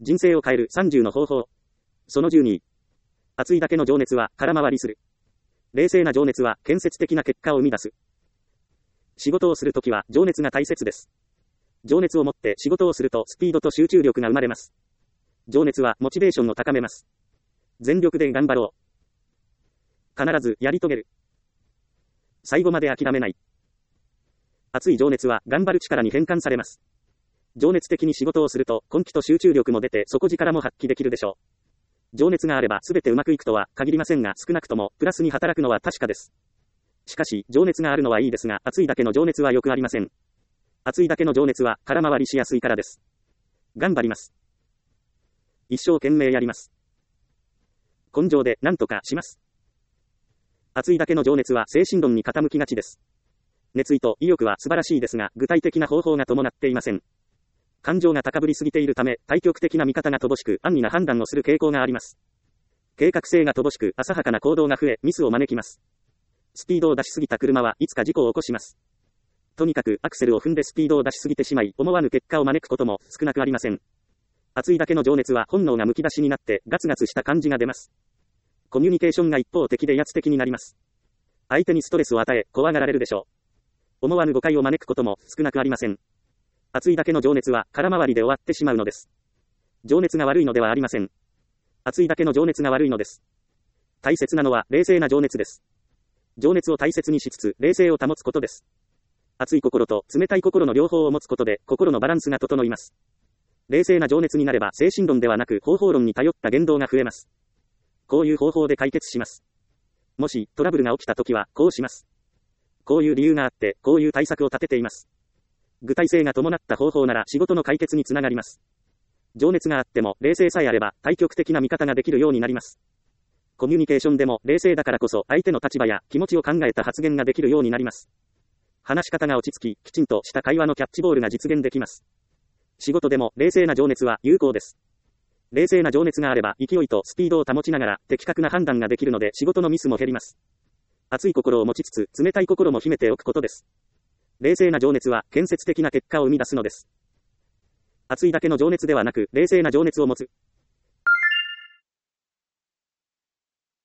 人生を変える30の方法。その12。熱いだけの情熱は空回りする。冷静な情熱は建設的な結果を生み出す。仕事をするときは情熱が大切です。情熱を持って仕事をするとスピードと集中力が生まれます。情熱はモチベーションを高めます。全力で頑張ろう。必ずやり遂げる。最後まで諦めない。熱い情熱は頑張る力に変換されます。情熱的に仕事をすると根気と集中力も出て底力も発揮できるでしょう。情熱があれば全てうまくいくとは限りませんが、少なくともプラスに働くのは確かです。しかし、情熱があるのはいいですが、熱いだけの情熱はよくありません。熱いだけの情熱は空回りしやすいからです。頑張ります。一生懸命やります。根性で何とかします。熱いだけの情熱は精神論に傾きがちです。熱意と意欲は素晴らしいですが、具体的な方法が伴っていません。感情が高ぶりすぎているため、対極的な見方が乏しく、安易な判断をする傾向があります。計画性が乏しく、浅はかな行動が増え、ミスを招きます。スピードを出しすぎた車はいつか事故を起こします。とにかくアクセルを踏んでスピードを出しすぎてしまい、思わぬ結果を招くことも少なくありません。熱いだけの情熱は本能がむき出しになってガツガツした感じが出ます。コミュニケーションが一方的で威圧的になります。相手にストレスを与え、怖がられるでしょう。思わぬ誤解を招くことも少なくありません。熱いだけの情熱は空回りで終わってしまうのです。情熱が悪いのではありません。熱いだけの情熱が悪いのです。大切なのは冷静な情熱です。情熱を大切にしつつ冷静を保つことです。熱い心と冷たい心の両方を持つことで心のバランスが整います。冷静な情熱になれば精神論ではなく方法論に頼った言動が増えます。こういう方法で解決します。もしトラブルが起きたときはこうします。こういう理由があってこういう対策を立てています。具体性が伴った方法なら仕事の解決につながります。情熱があっても冷静さえあれば対極的な見方ができるようになります。コミュニケーションでも冷静だからこそ相手の立場や気持ちを考えた発言ができるようになります。話し方が落ち着き、きちんとした会話のキャッチボールが実現できます。仕事でも冷静な情熱は有効です。冷静な情熱があれば勢いとスピードを保ちながら的確な判断ができるので仕事のミスも減ります。熱い心を持ちつつ冷たい心も秘めておくことです。冷静な情熱は建設的な結果を生み出すのです。熱いだけの情熱ではなく冷静な情熱を持つ。